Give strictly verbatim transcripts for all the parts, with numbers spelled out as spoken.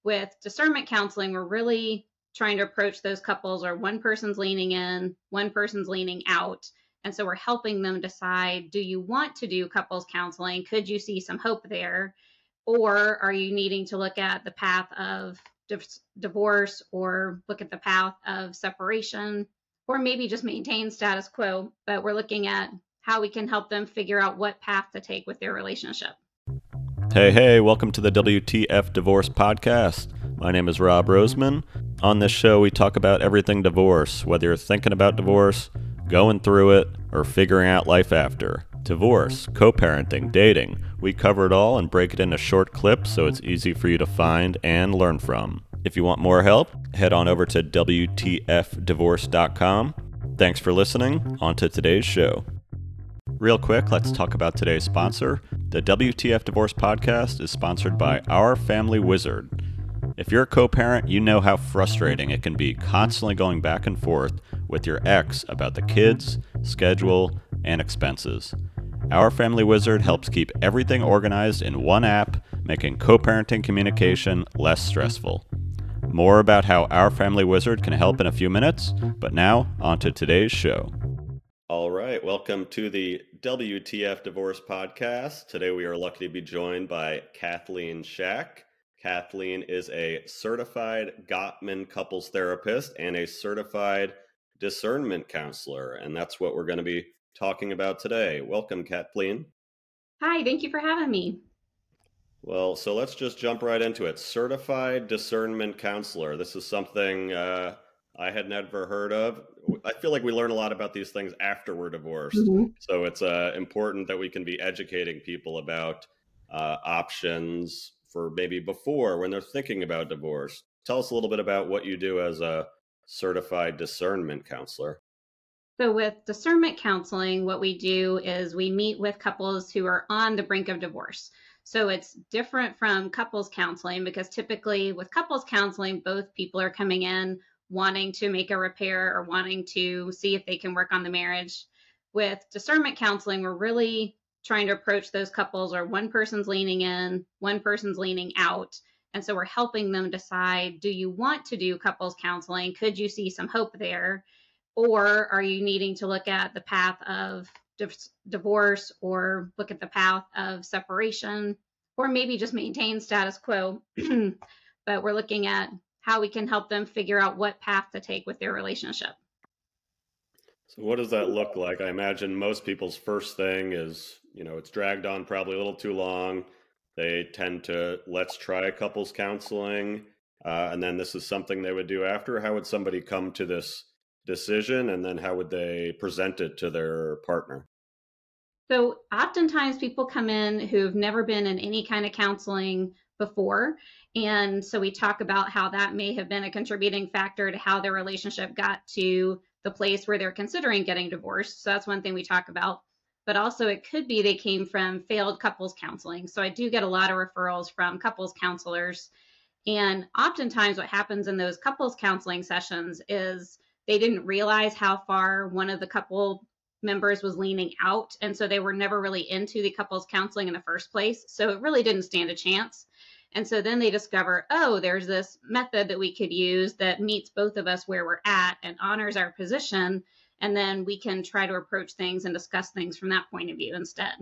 With discernment counseling, we're really trying to approach those couples where one person's leaning in, one person's leaning out. And so we're helping them decide, do you want to do couples counseling? Could you see some hope there? Or are you needing to look at the path of div- divorce or look at the path of separation, or maybe just maintain status quo? But we're looking at how we can help them figure out what path to take with their relationship. Hey, hey, welcome to the W T F Divorce Podcast. My name is Rob Roseman. On this show, we talk about everything divorce, whether you're thinking about divorce, going through it, or figuring out life after. Divorce, co-parenting, dating. We cover it all and break it into short clips so it's easy for you to find and learn from. If you want more help, head on over to W T F divorce dot com. Thanks for listening. On to today's show. Real quick, let's talk about today's sponsor. The W T F Divorce Podcast is sponsored by Our Family Wizard. If you're a co-parent, you know how frustrating it can be constantly going back and forth with your ex about the kids, schedule, and expenses. Our Family Wizard helps keep everything organized in one app, making co-parenting communication less stressful. More about how Our Family Wizard can help in a few minutes, but now, on to today's show. All right, welcome to the W T F Divorce Podcast. Today we are lucky to be joined by Kathleen Schack. Kathleen is a certified Gottman couples therapist and a certified discernment counselor, and that's what we're going to be talking about today. Welcome, Kathleen. Hi, thank you for having me. Well, so let's just jump right into it. Certified discernment counselor. This is something uh, I had never heard of. I feel like we learn a lot about these things after we're divorced. Mm-hmm. So it's uh, important that we can be educating people about uh, options for maybe before when they're thinking about divorce. Tell us a little bit about what you do as a certified discernment counselor. So with discernment counseling, what we do is we meet with couples who are on the brink of divorce. So it's different from couples counseling because typically with couples counseling, both people are coming in wanting to make a repair or wanting to see if they can work on the marriage. With discernment counseling, we're really trying to approach those couples where one person's leaning in, one person's leaning out. And so we're helping them decide, do you want to do couples counseling? Could you see some hope there? Or are you needing to look at the path of div- divorce or look at the path of separation, or maybe just maintain status quo? But we're looking at how we can help them figure out what path to take with their relationship. So what does that look like? I imagine most people's first thing is, you know, it's dragged on probably a little too long. They tend to, let's try couples counseling. Uh, and then this is something they would do after. How would somebody come to this decision? And then how would they present it to their partner? So oftentimes people come in who've never been in any kind of counseling before. And so we talk about how that may have been a contributing factor to how their relationship got to the place where they're considering getting divorced. So that's one thing we talk about. But also it could be they came from failed couples counseling. So I do get a lot of referrals from couples counselors. And oftentimes what happens in those couples counseling sessions is they didn't realize how far one of the couple members was leaning out. And so they were never really into the couples counseling in the first place. So it really didn't stand a chance. And so then they discover, oh, there's this method that we could use that meets both of us where we're at and honors our position. And then we can try to approach things and discuss things from that point of view instead.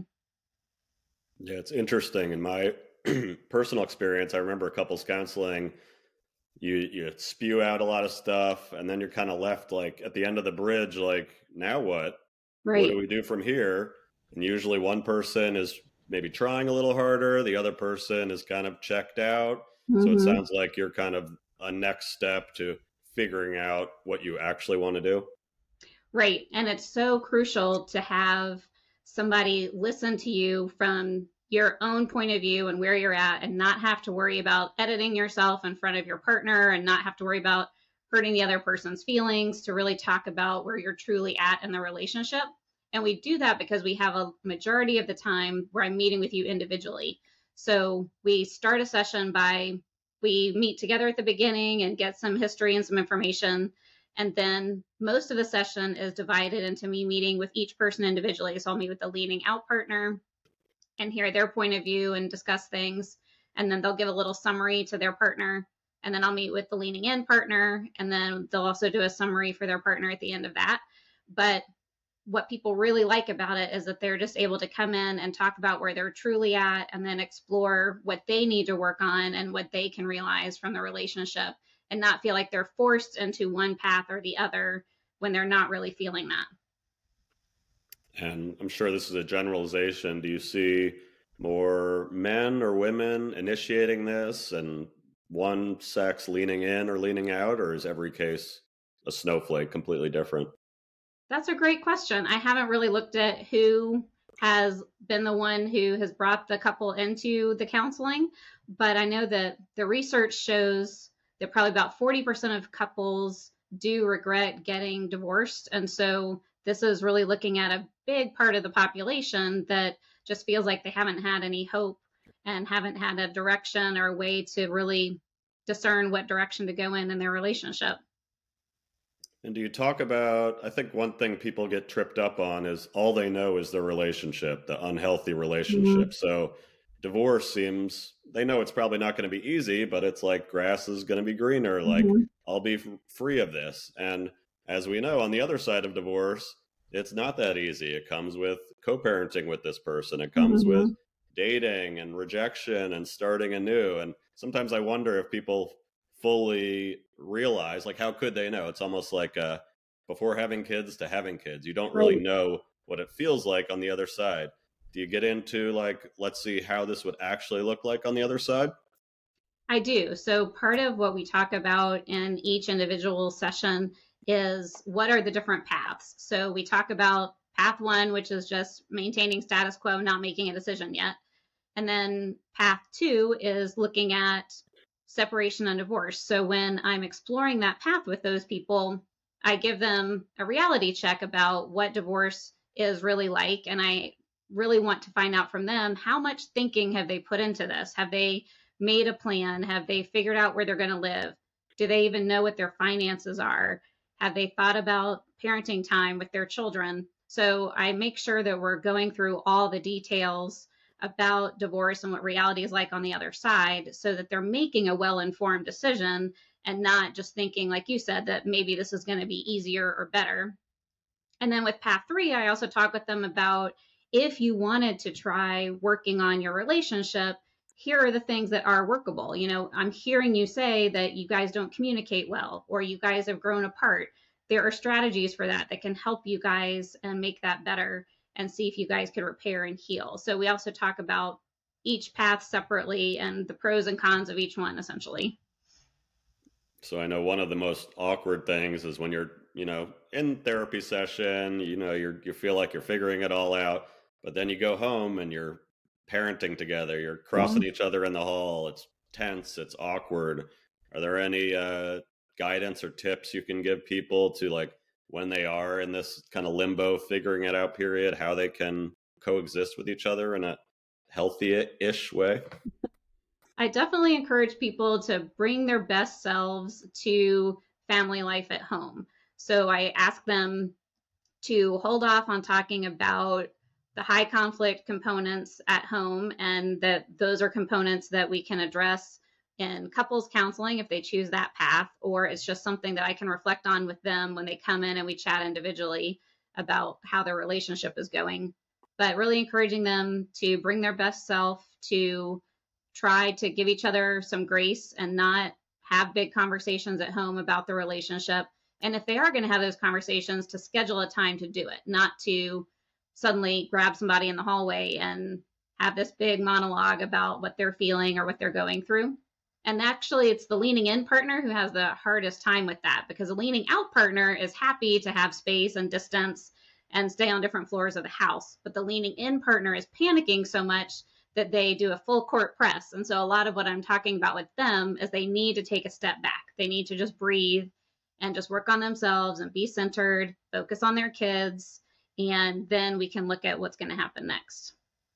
Yeah, it's interesting. In my personal experience, I remember couples counseling, you you spew out a lot of stuff, and then you're kind of left like at the end of the bridge, like, now what? Right. What do we do from here? And usually one person is maybe trying a little harder. The other person is kind of checked out. Mm-hmm. So it sounds like you're kind of a next step to figuring out what you actually want to do. Right. And it's so crucial to have somebody listen to you from your own point of view and where you're at, and not have to worry about editing yourself in front of your partner and not have to worry about hurting the other person's feelings, to really talk about where you're truly at in the relationship. And we do that because we have a majority of the time where I'm meeting with you individually. So we start a session by, we meet together at the beginning and get some history and some information. And then most of the session is divided into me meeting with each person individually. So I'll meet with the leaning out partner and hear their point of view and discuss things. and then they'll give a little summary to their partner, and then I'll meet with the leaning in partner, and then they'll also do a summary for their partner at the end of that. But what people really like about it is that they're just able to come in and talk about where they're truly at, and then explore what they need to work on and what they can realize from the relationship, and not feel like they're forced into one path or the other when they're not really feeling that. And I'm sure this is a generalization. Do you see more men or women initiating this and one sex leaning in or leaning out, or is every case a snowflake completely different? That's a great question. I haven't really looked at who has been the one who has brought the couple into the counseling, but I know that the research shows that probably about forty percent of couples do regret getting divorced. And so this is really looking at a big part of the population that just feels like they haven't had any hope and haven't had a direction or a way to really discern what direction to go in in their relationship. And do you talk about, I think one thing people get tripped up on is all they know is the relationship, the unhealthy relationship. Mm-hmm. So divorce seems, they know it's probably not going to be easy, but it's like grass is going to be greener. Like, mm-hmm. I'll be f- free of this. And as we know, on the other side of divorce, it's not that easy. It comes with co-parenting with this person. It comes mm-hmm. with dating and rejection and starting anew. And sometimes I wonder if people fully realize, like, how could they know? It's almost like uh, before having kids to having kids. You don't really know what it feels like on the other side. Do you get into, like, let's see how this would actually look like on the other side? I do. So part of what we talk about in each individual session is what are the different paths. So we talk about path one, which is just maintaining status quo, not making a decision yet. And then path two is looking at separation and divorce. So when I'm exploring that path with those people, I give them a reality check about what divorce is really like. And I really want to find out from them, how much thinking have they put into this? Have they made a plan? Have they figured out where they're going to live? Do they even know what their finances are? Have they thought about parenting time with their children? So I make sure that we're going through all the details about divorce and what reality is like on the other side, so that they're making a well-informed decision and not just thinking, like you said, that maybe this is going to be easier or better. And then with path three, I also talk with them about, if you wanted to try working on your relationship, here are the things that are workable. You know, I'm hearing you say that you guys don't communicate well, or you guys have grown apart. There are strategies for that that can help you guys and make that better, and see if you guys could repair and heal. So we also talk about each path separately and the pros and cons of each one, essentially. So I know one of the most awkward things is when you're, you know, in therapy session, you know, you're, you feel like you're figuring it all out, but then you go home and you're parenting together, you're crossing mm-hmm. each other in the hall. It's tense, it's awkward. Are there any uh, guidance or tips you can give people to, like, when they are in this kind of limbo figuring it out period, how they can coexist with each other in a healthy-ish way? I definitely encourage people to bring their best selves to family life at home. So I ask them to hold off on talking about the high conflict components at home, and that those are components that we can address in couples counseling if they choose that path, or it's just something that I can reflect on with them when they come in and we chat individually about how their relationship is going. But really encouraging them to bring their best self, to try to give each other some grace and not have big conversations at home about the relationship. And if they are going to have those conversations, to schedule a time to do it, not to suddenly grab somebody in the hallway and have this big monologue about what they're feeling or what they're going through. And actually, it's the leaning in partner who has the hardest time with that, because a leaning out partner is happy to have space and distance and stay on different floors of the house. But the leaning in partner is panicking so much that they do a full court press. And so a lot of what I'm talking about with them is they need to take a step back. They need to just breathe and just work on themselves and be centered, focus on their kids, and then we can look at what's going to happen next.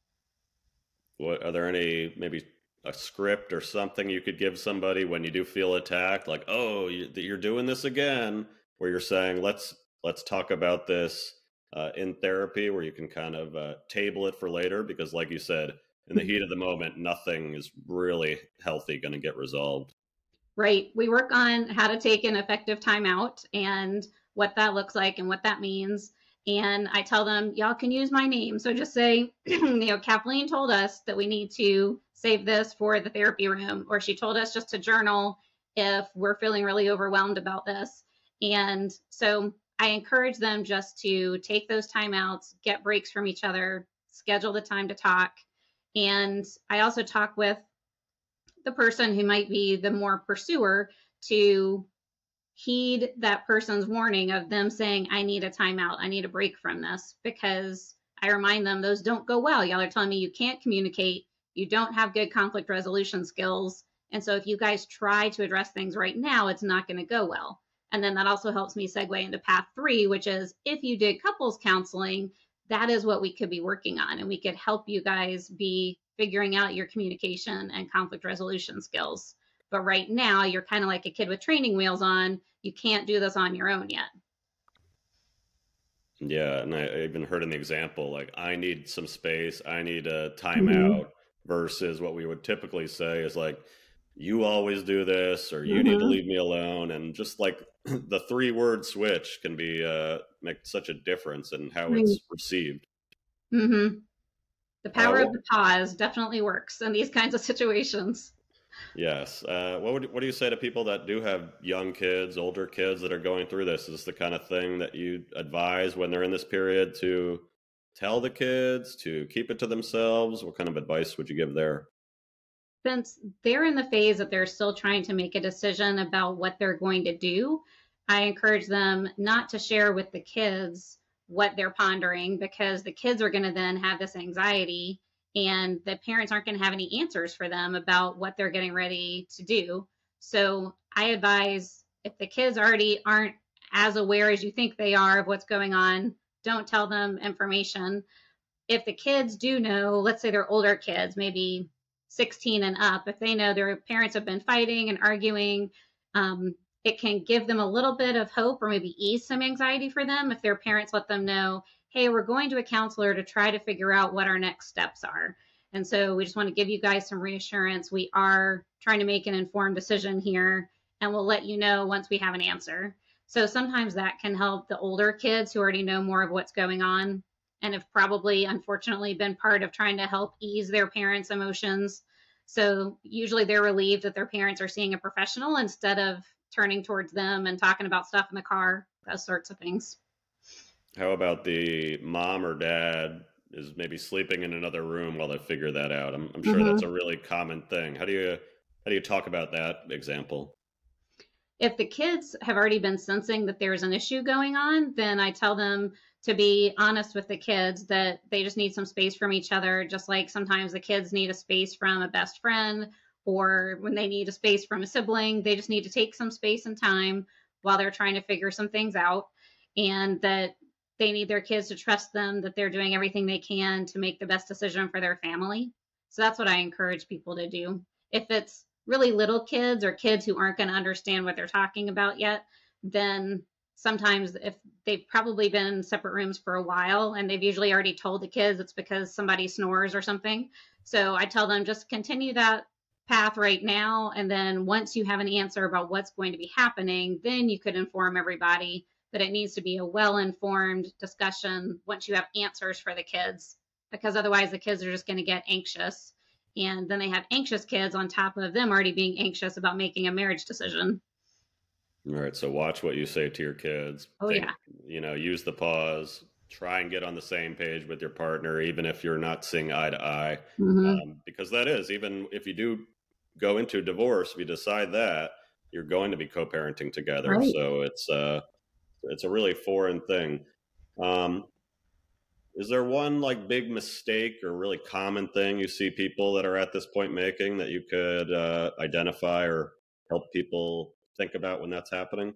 What, are there any maybe a script or something you could give somebody when you do feel attacked, like, oh, you, you're doing this again, where you're saying, let's let's talk about this uh, in therapy, where you can kind of uh, table it for later? Because like you said, in the heat of the moment, nothing is really healthy going to get resolved. Right. We work on how to take an effective timeout and what that looks like and what that means. And I tell them, y'all can use my name. So just say, you know, Kathleen told us that we need to save this for the therapy room, or she told us just to journal if we're feeling really overwhelmed about this. And so I encourage them just to take those timeouts, get breaks from each other, schedule the time to talk. And I also talk with the person who might be the more pursuer to heed that person's warning of them saying, I need a timeout, I need a break from this, because I remind them those don't go well. Y'all are telling me you can't communicate, you don't have good conflict resolution skills. And so if you guys try to address things right now, it's not going to go well. And then that also helps me segue into path three, which is if you did couples counseling, that is what we could be working on. And we could help you guys be figuring out your communication and conflict resolution skills. But right now, you're kind of like a kid with training wheels on. You can't do this on your own yet. Yeah, and I, I even heard an example like, I need some space, I need a timeout, mm-hmm. versus what we would typically say is like, you always do this, or you mm-hmm. need to leave me alone. And just like the three word switch can be uh, make such a difference in how right. it's received. Mm-hmm. The power uh, of the pause definitely works in these kinds of situations. Yes. Uh, what would what do you say to people that do have young kids, older kids that are going through this? Is this the kind of thing that you advise when they're in this period to tell the kids, to keep it to themselves? What kind of advice would you give there? Since they're in the phase that they're still trying to make a decision about what they're going to do, I encourage them not to share with the kids what they're pondering, because the kids are going to then have this anxiety and the parents aren't going to have any answers for them about what they're getting ready to do. So I advise, if the kids already aren't as aware as you think they are of what's going on, don't tell them information. If the kids do know, let's say they're older kids, maybe sixteen and up, if they know their parents have been fighting and arguing, um, it can give them a little bit of hope, or maybe ease some anxiety for them if their parents let them know, hey, we're going to a counselor to try to figure out what our next steps are. And so we just want to give you guys some reassurance. We are trying to make an informed decision here, and we'll let you know once we have an answer. So sometimes that can help the older kids who already know more of what's going on and have probably, unfortunately, been part of trying to help ease their parents' emotions. So usually they're relieved that their parents are seeing a professional instead of turning towards them and talking about stuff in the car, those sorts of things. How about the mom or dad is maybe sleeping in another room while they figure that out? I'm, I'm sure mm-hmm. that's a really common thing. How do you how do you talk about that example? If the kids have already been sensing that there's an issue going on, then I tell them to be honest with the kids that they just need some space from each other, just like sometimes the kids need a space from a best friend, or when they need a space from a sibling, they just need to take some space and time while they're trying to figure some things out, and that they need their kids to trust them, that they're doing everything they can to make the best decision for their family. So that's what I encourage people to do. If it's really little kids or kids who aren't going to understand what they're talking about yet, then sometimes if they've probably been in separate rooms for a while and they've usually already told the kids it's because somebody snores or something. So I tell them just continue that path right now. And then once you have an answer about what's going to be happening, then you could inform everybody that it needs to be a well-informed discussion once you have answers for the kids, because otherwise the kids are just going to get anxious. And then they have anxious kids on top of them already being anxious about making a marriage decision. All right. So watch what you say to your kids. Oh, Think, yeah. You know, use the pause, try and get on the same page with your partner, even if you're not seeing eye to eye. Mm-hmm. Um, because that is, even if you do go into divorce, if you decide that, you're going to be co-parenting together. Right. So it's, uh, it's a really foreign thing. Um, Is there one like big mistake or really common thing you see people that are at this point making that you could uh, identify or help people think about when that's happening?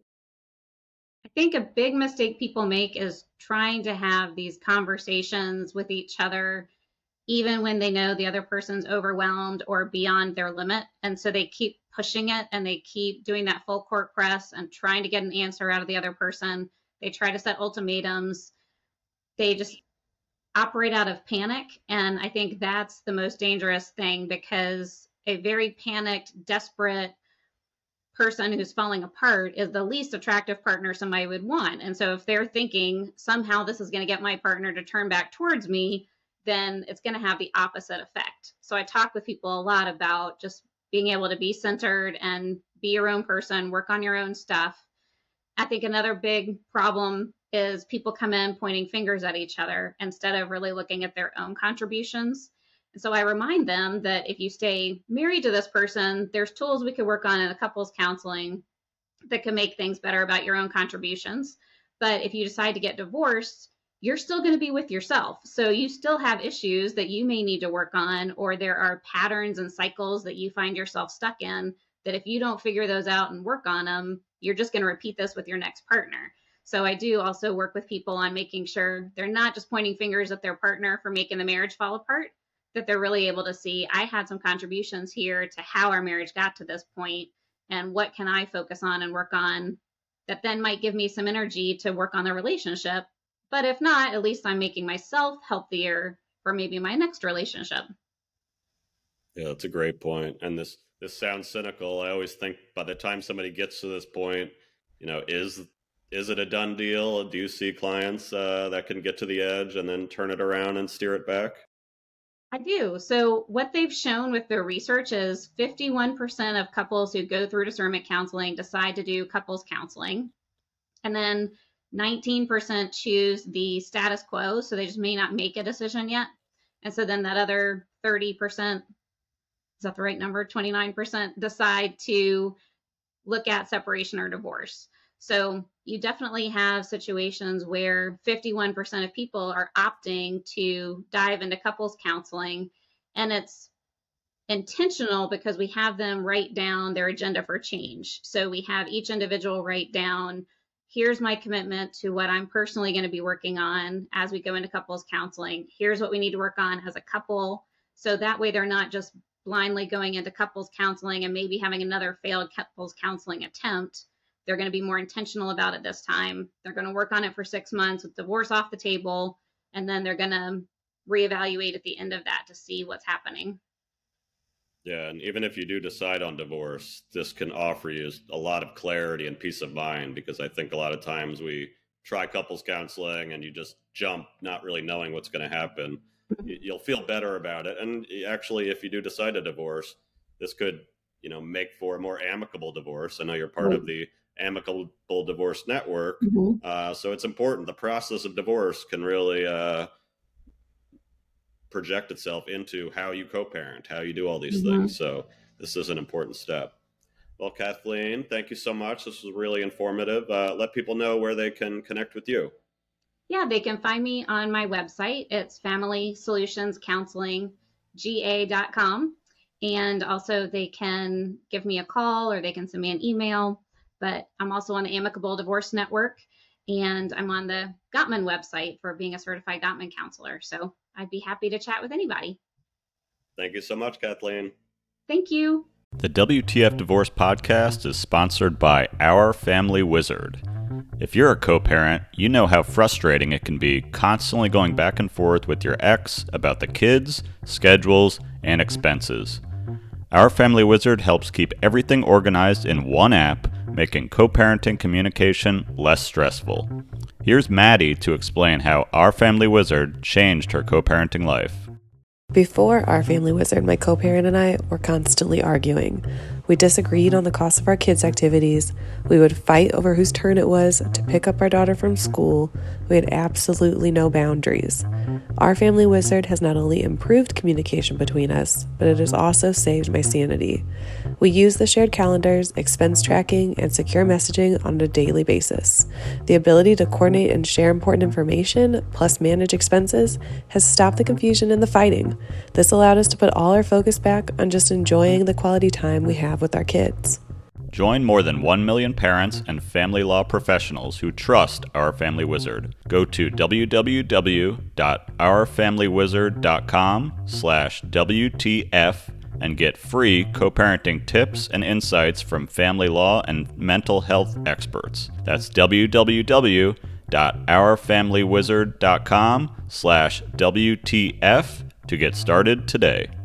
I think a big mistake people make is trying to have these conversations with each other, even when they know the other person's overwhelmed or beyond their limit. And so they keep pushing it and they keep doing that full court press and trying to get an answer out of the other person. They try to set ultimatums. They just operate out of panic. And I think that's the most dangerous thing, because a very panicked, desperate person who's falling apart is the least attractive partner somebody would want. And so if they're thinking somehow this is going to get my partner to turn back towards me, then it's going to have the opposite effect. So I talk with people a lot about just being able to be centered and be your own person, work on your own stuff. I think another big problem is people come in pointing fingers at each other instead of really looking at their own contributions. And so I remind them that if you stay married to this person, there's tools we could work on in a couples counseling that can make things better about your own contributions. But if you decide to get divorced, you're still going to be with yourself. So you still have issues that you may need to work on, or there are patterns and cycles that you find yourself stuck in that if you don't figure those out and work on them, you're just going to repeat this with your next partner. So I do also work with people on making sure they're not just pointing fingers at their partner for making the marriage fall apart, that they're really able to see, I had some contributions here to how our marriage got to this point, and what can I focus on and work on that then might give me some energy to work on the relationship. But if not, at least I'm making myself healthier for maybe my next relationship. Yeah, that's a great point. And this this sounds cynical. I always think by the time somebody gets to this point, you know, is is it a done deal? Do you see clients uh, that can get to the edge and then turn it around and steer it back? I do. So what they've shown with their research is fifty-one percent of couples who go through discernment counseling decide to do couples counseling. And then nineteen percent choose the status quo, so they just may not make a decision yet. And so then that other thirty percent, is that the right number? twenty-nine percent decide to look at separation or divorce. So you definitely have situations where fifty-one percent of people are opting to dive into couples counseling, and it's intentional because we have them write down their agenda for change. So we have each individual write down, here's my commitment to what I'm personally going to be working on as we go into couples counseling. Here's what we need to work on as a couple. So that way they're not just blindly going into couples counseling and maybe having another failed couples counseling attempt. They're going to be more intentional about it this time. They're going to work on it for six months with divorce off the table, and then they're going to reevaluate at the end of that to see what's happening. Yeah, and even if you do decide on divorce, this can offer you a lot of clarity and peace of mind, because I think a lot of times we try couples counseling and you just jump, not really knowing what's going to happen. You'll feel better about it. And actually, if you do decide to divorce, this could, you know, make for a more amicable divorce. I know you're part right. of the Amicable Divorce Network. Mm-hmm. Uh, so it's important. The process of divorce can really uh, project itself into how you co-parent, how you do all these mm-hmm. things. So this is an important step. Well, Kathleen, thank you so much. This was really informative. Uh, let people know where they can connect with you. Yeah, they can find me on my website. It's family solutions counseling G A dot com. And also they can give me a call or they can send me an email. But I'm also on the Amicable Divorce Network, and I'm on the Gottman website for being a certified Gottman counselor. So I'd be happy to chat with anybody. Thank you so much, Kathleen. Thank you. The W T F Divorce Podcast is sponsored by Our Family Wizard. If you're a co-parent, you know how frustrating it can be constantly going back and forth with your ex about the kids, schedules, and expenses. Our Family Wizard helps keep everything organized in one app, making co-parenting communication less stressful. Here's Maddie to explain how Our Family Wizard changed her co-parenting life. Before Our Family Wizard, my co-parent and I were constantly arguing. We disagreed on the cost of our kids' activities. We would fight over whose turn it was to pick up our daughter from school. We had absolutely no boundaries. Our Family Wizard has not only improved communication between us, but it has also saved my sanity. We use the shared calendars, expense tracking, and secure messaging on a daily basis. The ability to coordinate and share important information, plus manage expenses, has stopped the confusion and the fighting. This allowed us to put all our focus back on just enjoying the quality time we have with our kids. Join more than one million parents and family law professionals who trust Our Family Wizard. Go to w w w dot our family wizard dot com slash W T F and get free co-parenting tips and insights from family law and mental health experts. That's w w w dot our family wizard dot com slash W T F to get started today.